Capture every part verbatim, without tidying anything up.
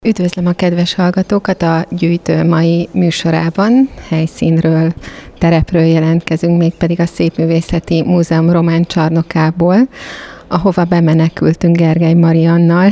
Üdvözlöm a kedves hallgatókat a Gyűjtő mai műsorában. Helyszínről, terepről jelentkezünk, mégpedig a Szépművészeti Múzeum román csarnokából, ahova bemenekültünk Gergely Mariannal,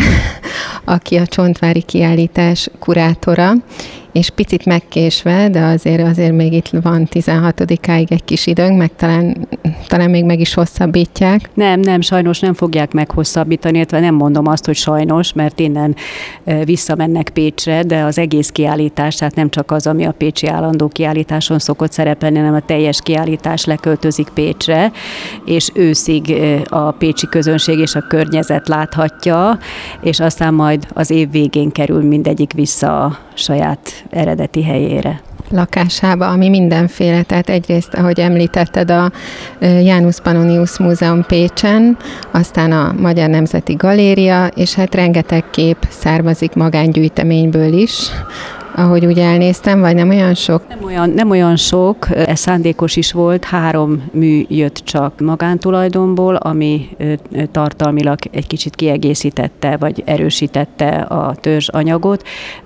aki a csontvári kiállítás kurátora, és picit megkésve, de azért, azért még itt van tizenhatodikáig egy kis időnk, meg talán, talán még meg is hosszabbítják. Nem, nem, sajnos nem fogják meghosszabbítani, illetve nem mondom azt, hogy sajnos, mert innen visszamennek Pécsre, de az egész kiállítás, tehát nem csak az, ami a pécsi állandó kiállításon szokott szerepelni, hanem a teljes kiállítás leköltözik Pécsre, és őszig a pécsi közönség és a környezet láthatja, és aztán majd az év végén kerül mindegyik vissza a saját eredeti helyére. Lakásába, ami mindenféle, tehát egyrészt, ahogy említetted, a Janus Pannonius Múzeum Pécsen, aztán a Magyar Nemzeti Galéria, és hát rengeteg kép származik magángyűjteményből is, ahogy úgy elnéztem, vagy nem olyan sok? Nem olyan, nem olyan sok, ez szándékos is volt, három mű jött csak magántulajdonból, ami tartalmilag egy kicsit kiegészítette, vagy erősítette a törzsanyagot,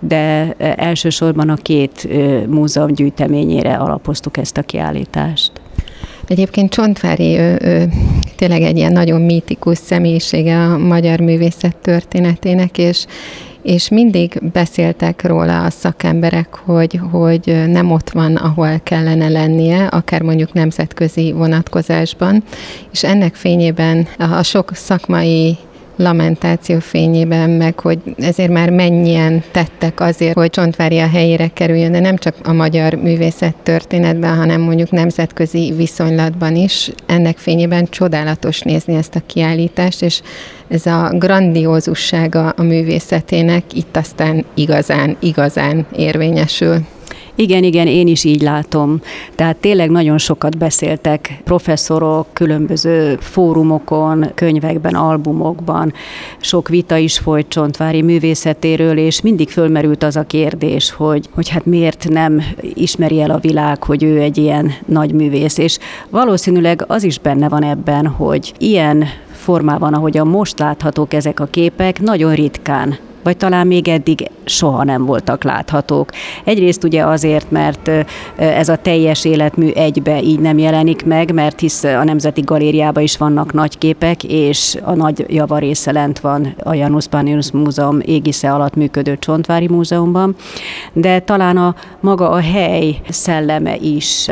de elsősorban a két múzeum gyűjteményére alapoztuk ezt a kiállítást. Egyébként Csontváry ő, ő, tényleg egy ilyen nagyon mítikus személyisége a magyar művészet történetének, és és mindig beszéltek róla a szakemberek, hogy, hogy nem ott van, ahol kellene lennie, akár mondjuk nemzetközi vonatkozásban, és ennek fényében a sok szakmai lamentáció fényében, meg hogy ezért már mennyien tettek azért, hogy Csontváry a helyére kerüljön, de nem csak a magyar művészet történetben, hanem mondjuk nemzetközi viszonylatban is. Ennek fényében csodálatos nézni ezt a kiállítást, és ez a grandiózussága a művészetének itt aztán igazán, igazán érvényesül. Igen, igen, én is így látom. Tehát tényleg nagyon sokat beszéltek professzorok, különböző fórumokon, könyvekben, albumokban. Sok vita is folyt Csontváry művészetéről, és mindig fölmerült az a kérdés, hogy, hogy hát miért nem ismeri el a világ, hogy ő egy ilyen nagy művész. És valószínűleg az is benne van ebben, hogy ilyen formában, ahogyan most láthatók ezek a képek, nagyon ritkán, vagy talán még eddig soha nem voltak láthatók. Egyrészt ugye azért, mert ez a teljes életmű egybe így nem jelenik meg, mert hisz a Nemzeti Galériában is vannak nagy képek, és a nagy javarésze lent van a Janus Pannonius Múzeum égisze alatt működő Csontváry Múzeumban, de talán a maga a hely szelleme is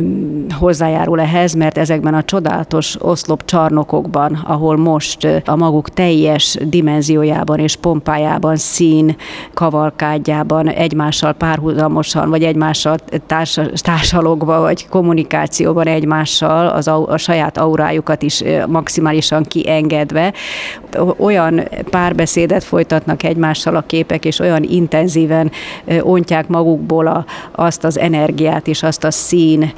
hozzájárul ehhez, mert ezekben a csodálatos oszlop csarnokokban, ahol most a maguk teljes dimenziójában és pompájában, szín kavalkádjában egymással párhuzamosan, vagy egymással társ, társalogva, vagy kommunikációban egymással az a, a saját aurájukat is maximálisan kiengedve, olyan párbeszédet folytatnak egymással a képek, és olyan intenzíven ontják magukból a, azt az energiát és azt a szín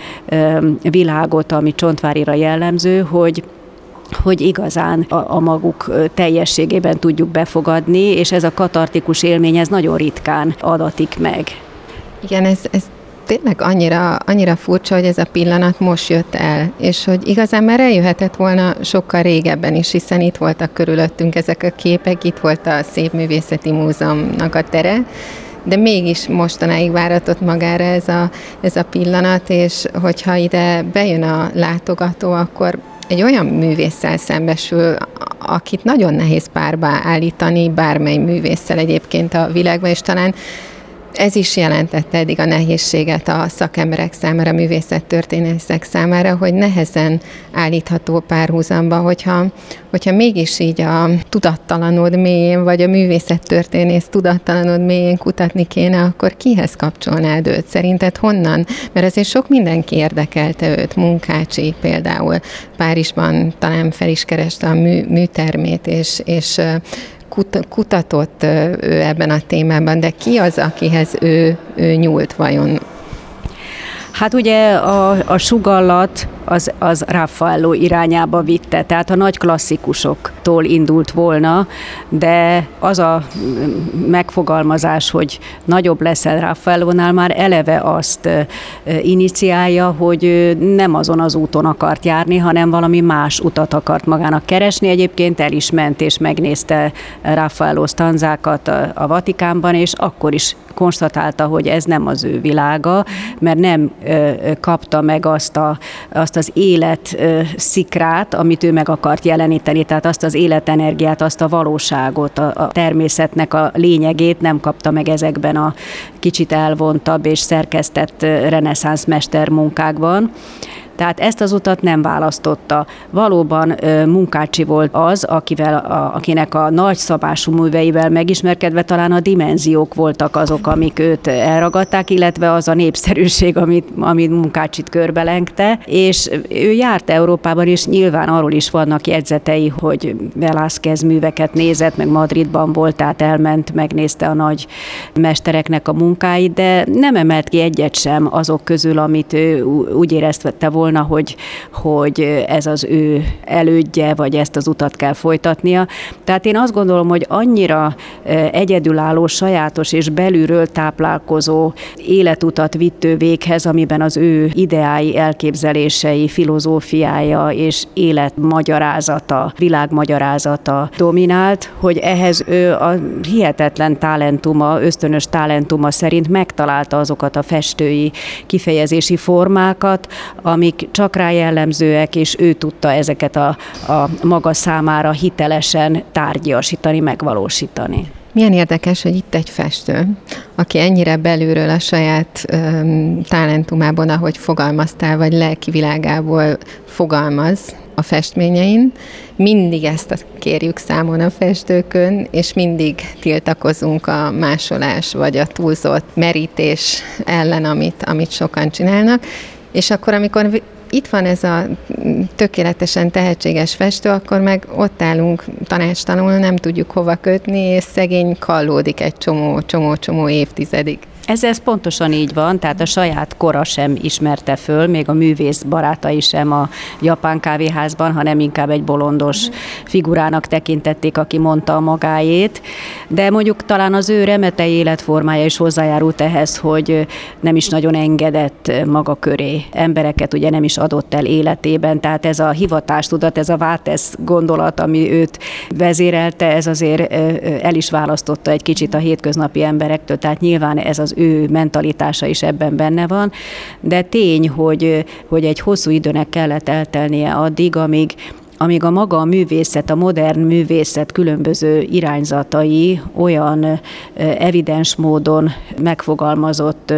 világot, ami Csontváryra jellemző, hogy hogy igazán a, a maguk teljességében tudjuk befogadni, és ez a katartikus élmény, ez nagyon ritkán adatik meg. Igen, ez, ez tényleg annyira, annyira furcsa, hogy ez a pillanat most jött el, és hogy igazán már eljöhetett volna sokkal régebben is, hiszen itt voltak körülöttünk ezek a képek, itt volt a Szépművészeti Múzeumnak a tere, de mégis mostanáig váratott magára ez a, ez a pillanat, és hogyha ide bejön a látogató, akkor egy olyan művésszel szembesül, akit nagyon nehéz párba állítani, bármely művésszel egyébként a világban, és talán ez is jelentette eddig a nehézséget a szakemberek számára, a művészettörténészek számára, hogy nehezen állítható párhuzamba, hogyha, hogyha mégis így a tudattalanod mélyén, vagy a művészettörténész tudattalanod mélyén kutatni kéne, akkor kihez kapcsolnád őt? Szerinted honnan? Mert azért sok mindenki érdekelte őt, Munkácsi például Párizsban talán fel is kereste a mű, műtermét, és, és kutatott ő ebben a témában, de ki az, akihez ő, ő nyúlt vajon? Hát ugye a, a sugallat az, az Raffaello irányába vitte. Tehát a nagy klasszikusoktól indult volna, de az a megfogalmazás, hogy nagyobb leszel Raffaellónál, már eleve azt iniciálja, hogy nem azon az úton akart járni, hanem valami más utat akart magának keresni. Egyébként el is ment és megnézte Raffaello stanzákat a, a Vatikánban, és akkor is konstatálta, hogy ez nem az ő világa, mert nem ö, kapta meg azt, a, azt az élet ö, szikrát, amit ő meg akart jeleníteni, tehát azt az életenergiát, azt a valóságot, a, a természetnek a lényegét nem kapta meg ezekben a kicsit elvontabb és szerkesztett reneszánsz mestermunkákban. Tehát ezt az utat nem választotta. Valóban Munkácsi volt az, akivel, a, akinek a nagyszabású műveivel megismerkedve talán a dimenziók voltak azok, amik őt elragadták, illetve az a népszerűség, amit, amit Munkácsit körbelengte. És ő járt Európában, és nyilván arról is vannak jegyzetei, hogy Velázquez műveket nézett, meg Madridban volt, tehát elment, megnézte a nagy mestereknek a munkáit, de nem emelt ki egyet sem azok közül, amit ő úgy érezte volna, Hogy, hogy ez az ő elődje, vagy ezt az utat kell folytatnia. Tehát én azt gondolom, hogy annyira egyedülálló, sajátos és belülről táplálkozó életutat vitt ő véghez, amiben az ő ideái, elképzelései, filozófiája és életmagyarázata, világmagyarázata dominált, hogy ehhez ő a hihetetlen talentuma, ösztönös talentuma szerint megtalálta azokat a festői kifejezési formákat, amik csak rá jellemzőek, és ő tudta ezeket a, a maga számára hitelesen tárgyasítani, megvalósítani. Milyen érdekes, hogy itt egy festő, aki ennyire belülről a saját um, talentumában, ahogy fogalmaztál, vagy lelki világából fogalmaz a festményein, mindig ezt kérjük számon a festőkön, és mindig tiltakozunk a másolás, vagy a túlzott merítés ellen, amit, amit sokan csinálnak. És akkor, amikor itt van ez a tökéletesen tehetséges festő, akkor meg ott állunk tanácstalanul, nem tudjuk hova kötni, és szegény kallódik egy csomó, csomó, csomó évtizedig. Ez, ez pontosan így van, tehát a saját kora sem ismerte föl, még a művész barátai sem a japán kávéházban, hanem inkább egy bolondos figurának tekintették, aki mondta a magáét. De mondjuk talán az ő remetei életformája is hozzájárult ehhez, hogy nem is nagyon engedett maga köré embereket, ugye nem is adott el életében, tehát ez a hivatástudat, ez a vátesz gondolat, ami őt vezérelte, ez azért el is választotta egy kicsit a hétköznapi emberektől, tehát nyilván ez az ő mentalitása is ebben benne van, de tény, hogy, hogy egy hosszú időnek kellett eltelnie addig, amíg amíg a maga a művészet, a modern művészet különböző irányzatai olyan evidens módon megfogalmazott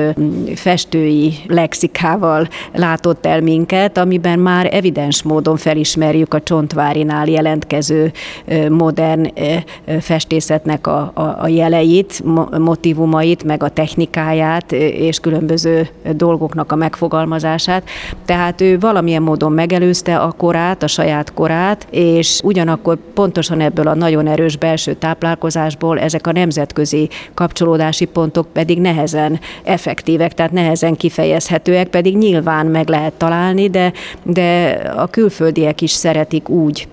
festői lexikával látott el minket, amiben már evidens módon felismerjük a Csontvárinál jelentkező modern festészetnek a, a, a jeleit, motivumait, meg a technikáját és különböző dolgoknak a megfogalmazását. Tehát ő valamilyen módon megelőzte a korát, a saját korát, és ugyanakkor pontosan ebből a nagyon erős belső táplálkozásból ezek a nemzetközi kapcsolódási pontok pedig nehezen effektívek, tehát nehezen kifejezhetőek, pedig nyilván meg lehet találni, de, de a külföldiek is szeretik úgy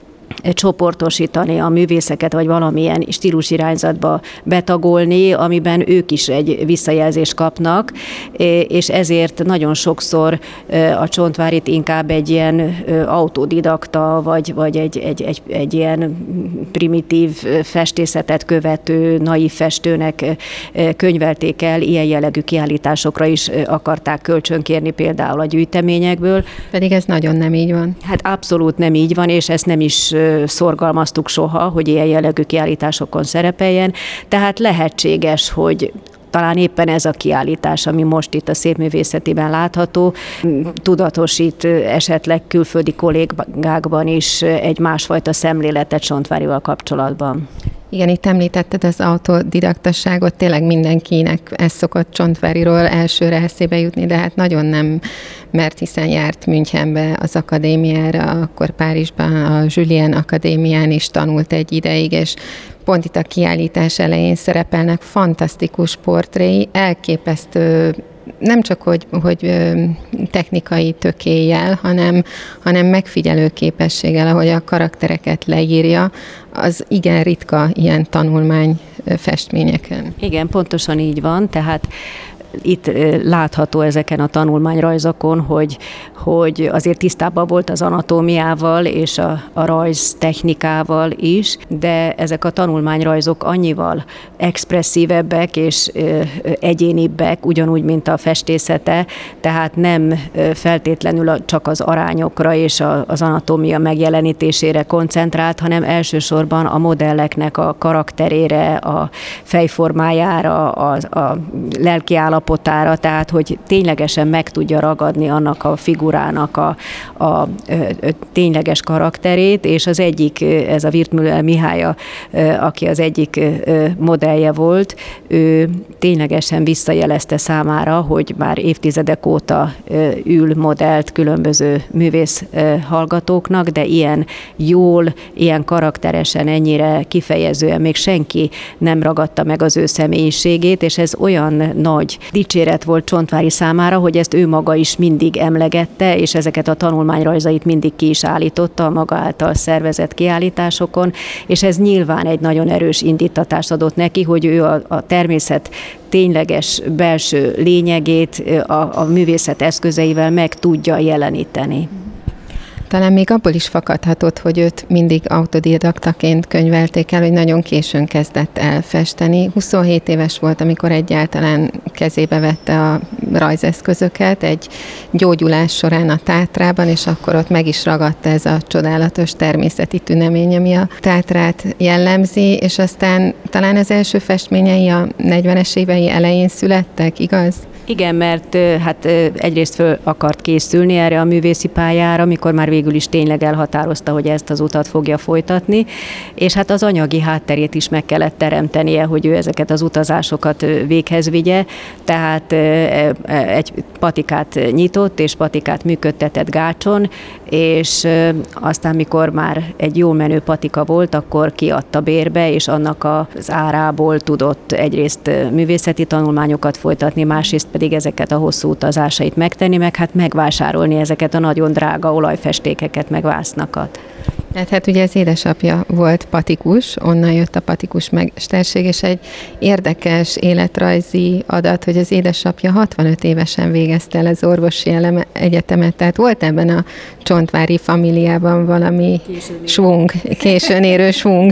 csoportosítani a művészeket, vagy valamilyen stílusirányzatba betagolni, amiben ők is egy visszajelzést kapnak, és ezért nagyon sokszor a Csontvárit inkább egy ilyen autodidakta, vagy, vagy egy, egy, egy, egy ilyen primitív festészetet követő, naív festőnek könyvelték el, ilyen jellegű kiállításokra is akarták kölcsönkérni például a gyűjteményekből. Pedig ez nagyon nem így van. Hát abszolút nem így van, és ezt nem is szorgalmaztuk soha, hogy ilyen jellegű kiállításokon szerepeljen. Tehát lehetséges, hogy talán éppen ez a kiállítás, ami most itt a Szépművészetiben látható, tudatosít esetleg külföldi kollégákban is egy másfajta szemléletet Csontvárival kapcsolatban. Igen, itt említetted az autodidaktasságot, tényleg mindenkinek ez szokott Csontváriról elsőre eszébe jutni, de hát nagyon nem, mert hiszen járt Münchenbe az akadémiára, akkor Párizsban a Julien akadémián is tanult egy ideig, és pont itt a kiállítás elején szerepelnek fantasztikus portréi, elképesztő nem csak, hogy, hogy technikai tökéllyel, hanem, hanem megfigyelő képességgel, ahogy a karaktereket leírja, az igen ritka ilyen tanulmány festményeken. Igen, pontosan így van, tehát itt látható ezeken a tanulmányrajzokon, hogy, hogy azért tisztában volt az anatómiával és a, a rajztechnikával is, de ezek a tanulmányrajzok annyival expresszívebbek és egyénibbek, ugyanúgy, mint a festészete, tehát nem feltétlenül csak az arányokra és az anatómia megjelenítésére koncentrált, hanem elsősorban a modelleknek a karakterére, a fejformájára, a, a lelkiállapotára, tehát hogy ténylegesen meg tudja ragadni annak a figurának a, a, a tényleges karakterét, és az egyik, ez a Wirtmüller Mihály, aki az egyik modellje volt, ő ténylegesen visszajelezte számára, hogy már évtizedek óta ül modellt különböző művész hallgatóknak, de ilyen jól, ilyen karakteresen, ennyire kifejezően még senki nem ragadta meg az ő személyiségét, és ez olyan nagy dicséret volt Csontváry számára, hogy ezt ő maga is mindig emlegette, és ezeket a tanulmányrajzait mindig ki is állította a maga által szervezett kiállításokon, és ez nyilván egy nagyon erős indítatást adott neki, hogy ő a, a természet tényleges belső lényegét a, a művészet eszközeivel meg tudja jeleníteni. Talán még abból is fakadhatott, hogy őt mindig autodidaktaként könyvelték el, hogy nagyon későn kezdett el festeni. huszonhét éves volt, amikor egyáltalán kezébe vette a rajzeszközöket egy gyógyulás során a Tátrában, és akkor ott meg is ragadta ez a csodálatos természeti tünemény, ami a Tátrát jellemzi, és aztán talán az első festményei a negyvenes évei elején születtek, igaz? Igen, mert hát egyrészt föl akart készülni erre a művészi pályára, amikor már végül is tényleg elhatározta, hogy ezt az utat fogja folytatni, és hát az anyagi hátterét is meg kellett teremtenie, hogy ő ezeket az utazásokat véghez vigye, tehát egy patikát nyitott, és patikát működtetett Gácson, és aztán mikor már egy jó menő patika volt, akkor kiadta bérbe, és annak az árából tudott egyrészt művészeti tanulmányokat folytatni, másrészt pedig ezeket a hosszú utazásait megtenni, meg hát megvásárolni ezeket a nagyon drága olajfestékeket, meg vásznakat. Hát, hát ugye az édesapja volt patikus, onnan jött a patikus mesterség, és egy érdekes életrajzi adat, hogy az édesapja hatvanöt évesen végezte el az orvosi eleme, egyetemet, tehát volt ebben a csontvári familiában valami későn svung, későn érő svung.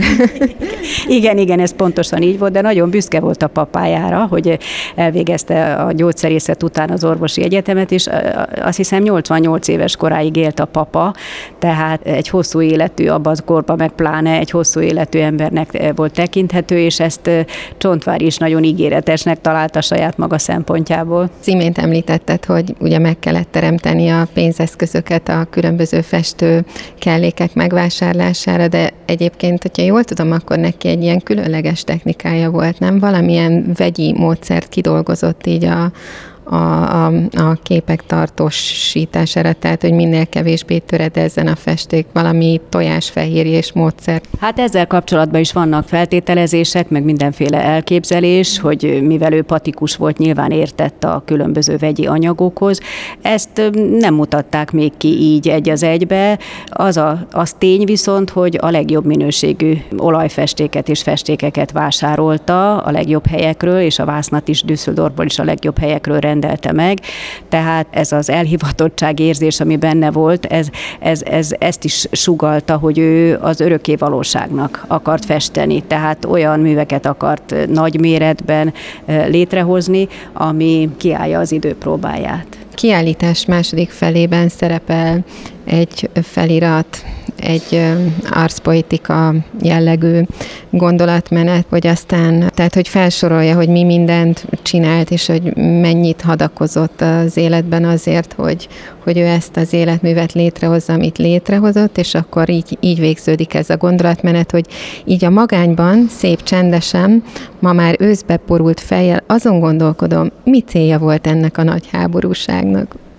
Igen, igen, ez pontosan így volt, de nagyon büszke volt a papájára, hogy elvégezte a gyógyszerészet után az orvosi egyetemet, és azt hiszem nyolcvannyolc éves koráig élt a papa, tehát egy hosszú élet abban az korban meg pláne egy hosszú életű embernek volt tekinthető, és ezt Csontváry is nagyon ígéretesnek találta saját maga szempontjából. Imént említetted, hogy ugye meg kellett teremteni a pénzeszközöket a különböző festő kellékek megvásárlására, de egyébként, hogyha jól tudom, akkor neki egy ilyen különleges technikája volt, nem? Valamilyen vegyi módszert kidolgozott így a A, a, a képek tartósítására, tehát, hogy minél kevésbé töredezzen a festék, valami tojásfehérjés módszer. Hát ezzel kapcsolatban is vannak feltételezések, meg mindenféle elképzelés, hogy mivel ő patikus volt, nyilván értett a különböző vegyi anyagokhoz. Ezt nem mutatták még ki így egy az egybe. Az, a, az tény viszont, hogy a legjobb minőségű olajfestéket és festékeket vásárolta a legjobb helyekről, és a vásznat is Düsseldorfból is a legjobb helyekről rendelte meg, tehát ez az elhivatottság érzés, ami benne volt, ez, ez, ez, ezt is sugallta, hogy ő az örökké valóságnak akart festeni, tehát olyan műveket akart nagy méretben létrehozni, ami kiállja az idő próbáját. Kiállítás második felében szerepel egy felirat, egy arszpoetika jellegű gondolatmenet, hogy aztán, tehát hogy felsorolja, hogy mi mindent csinált, és hogy mennyit hadakozott az életben azért, hogy, hogy ő ezt az életművet létrehozza, amit létrehozott, és akkor így, így végződik ez a gondolatmenet, hogy így a magányban, szép csendesen, ma már őszbe porult fejjel azon gondolkodom, mi célja volt ennek a nagy háborúságnak.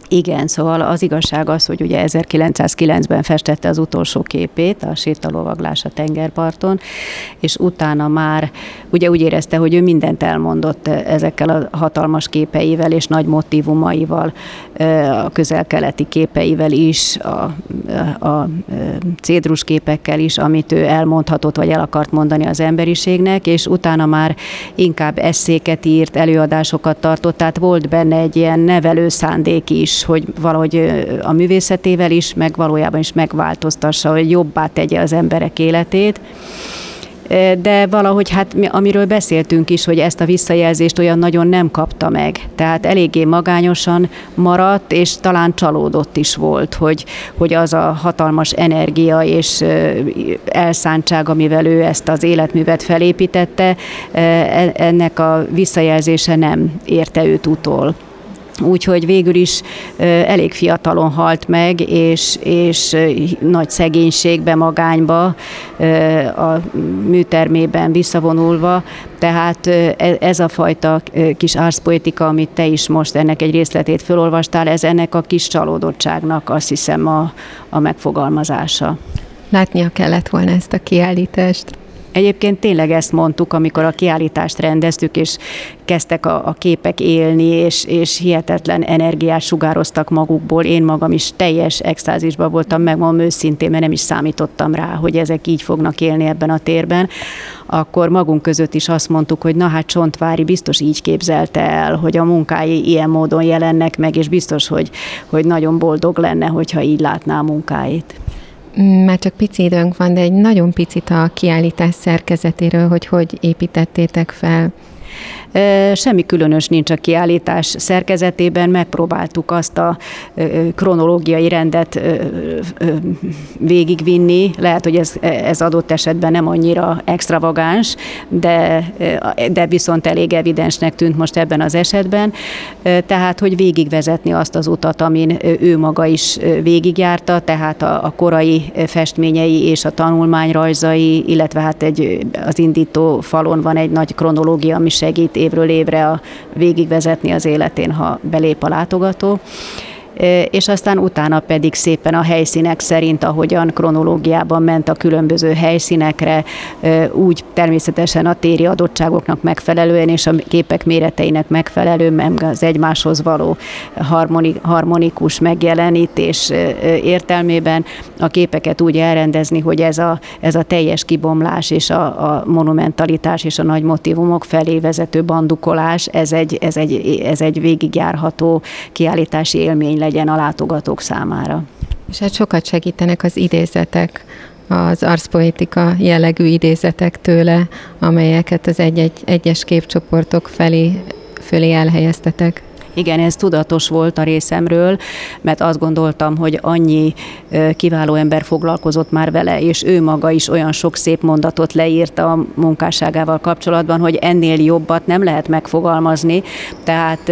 Igen, szóval az igazság az, hogy ugye ezerkilencszázkilencben festette az utolsó képét, a sétalovaglás a tengerparton, és utána már ugye úgy érezte, hogy ő mindent elmondott ezekkel a hatalmas képeivel és nagy motívumaival, a közel-keleti képeivel is, a, a cédrus képekkel is, amit ő elmondhatott, vagy el akart mondani az emberiségnek, és utána már inkább esszéket írt, előadásokat tartott, tehát volt benne egy ilyen nevelő szándék is, hogy valahogy a művészetével is, meg valójában is megváltoztassa, hogy jobbá tegye az emberek életét. De valahogy hát amiről beszéltünk is, hogy ezt a visszajelzést olyan nagyon nem kapta meg. Tehát eléggé magányosan maradt, és talán csalódott is volt, hogy, hogy az a hatalmas energia és elszántság, amivel ő ezt az életművet felépítette, ennek a visszajelzése nem érte őt utol. Úgyhogy végül is elég fiatalon halt meg, és, és nagy szegénységbe, magányba, a műtermében visszavonulva. Tehát ez a fajta kis árszpoetika, amit te is most ennek egy részletét felolvastál, ez ennek a kis csalódottságnak azt hiszem a, a megfogalmazása. Látnia kellett volna ezt a kiállítást. Egyébként tényleg ezt mondtuk, amikor a kiállítást rendeztük, és kezdtek a, a képek élni, és, és hihetetlen energiát sugároztak magukból. Én magam is teljes extázisban voltam, megmondom őszintén, mert nem is számítottam rá, hogy ezek így fognak élni ebben a térben. Akkor magunk között is azt mondtuk, hogy na hát Csontváry biztos így képzelte el, hogy a munkái ilyen módon jelennek meg, és biztos, hogy, hogy nagyon boldog lenne, hogyha így látná a munkáit. Már csak pici időnk van, de egy nagyon picit a kiállítás szerkezetéről, hogy hogy építettétek fel. Semmi különös nincs a kiállítás szerkezetében, megpróbáltuk azt a kronológiai rendet végigvinni. Lehet, hogy ez, ez adott esetben nem annyira extravagáns, de, de viszont elég evidensnek tűnt most ebben az esetben. Tehát, hogy végigvezetni azt az utat, amin ő maga is végigjárta, tehát a, a korai festményei és a tanulmányrajzai, illetve hát egy, az indító falon van egy nagy kronológia, ami segít évről évre a végigvezetni az életén, ha belép a látogató. És aztán utána pedig szépen a helyszínek szerint, ahogyan kronológiában ment a különböző helyszínekre, úgy természetesen a téri adottságoknak megfelelően és a képek méreteinek megfelelően, meg az egymáshoz való harmonikus megjelenítés értelmében a képeket úgy elrendezni, hogy ez a, ez a teljes kibomlás és a, a monumentalitás és a nagy motívumok felé vezető bandukolás, ez egy, ez egy, ez egy végigjárható kiállítási élmény legyen a látogatók számára. És hát sokat segítenek az idézetek, az arszpoetika jellegű idézetek tőle, amelyeket az egy-egy, egyes képcsoportok felé, fölé elhelyeztetek. Igen, ez tudatos volt a részemről, mert azt gondoltam, hogy annyi kiváló ember foglalkozott már vele, és ő maga is olyan sok szép mondatot leírt a munkásságával kapcsolatban, hogy ennél jobbat nem lehet megfogalmazni, tehát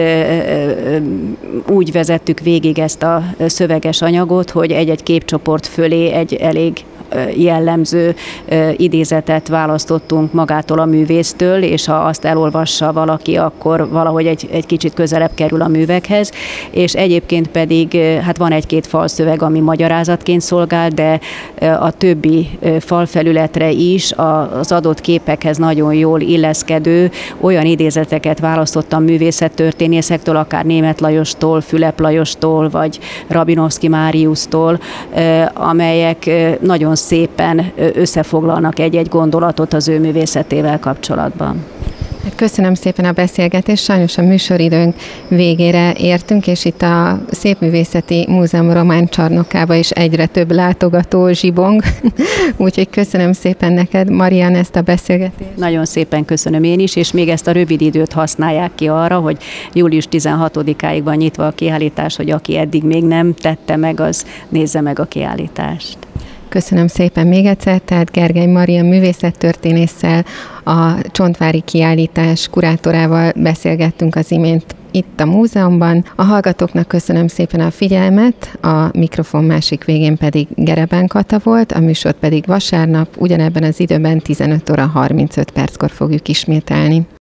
úgy vezettük végig ezt a szöveges anyagot, hogy egy-egy képcsoport fölé egy elég jellemző idézetet választottunk magától a művésztől, és ha azt elolvassa valaki, akkor valahogy egy, egy kicsit közelebb kerül a művekhez, és egyébként pedig hát van egy-két falszöveg, ami magyarázatként szolgál, de a többi falfelületre is az adott képekhez nagyon jól illeszkedő olyan idézeteket választottam művészettörténészektől, akár Németh Lajostól, Fülep Lajostól, vagy Rabinowski Máriusztól, amelyek nagyon szépen összefoglalnak egy-egy gondolatot az ő művészetével kapcsolatban. Köszönöm szépen a beszélgetést, sajnos a műsoridőnk végére értünk, és itt a Szépművészeti Múzeum Román Csarnokába is egyre több látogató zsibong, úgyhogy köszönöm szépen neked, Marian, ezt a beszélgetést. Nagyon szépen köszönöm én is, és még ezt a rövid időt használják ki arra, hogy július tizenhatodikáig van nyitva a kiállítás, hogy aki eddig még nem tette meg, az nézze meg a kiállítást. Köszönöm szépen még egyszer, tehát Gergely Marian művészettörténésszel, a Csontváry kiállítás kurátorával beszélgettünk az imént itt a múzeumban. A hallgatóknak köszönöm szépen a figyelmet, a mikrofon másik végén pedig Gereben Kata volt, a műsort pedig vasárnap ugyanebben az időben tizenöt óra harmincöt perckor fogjuk ismételni.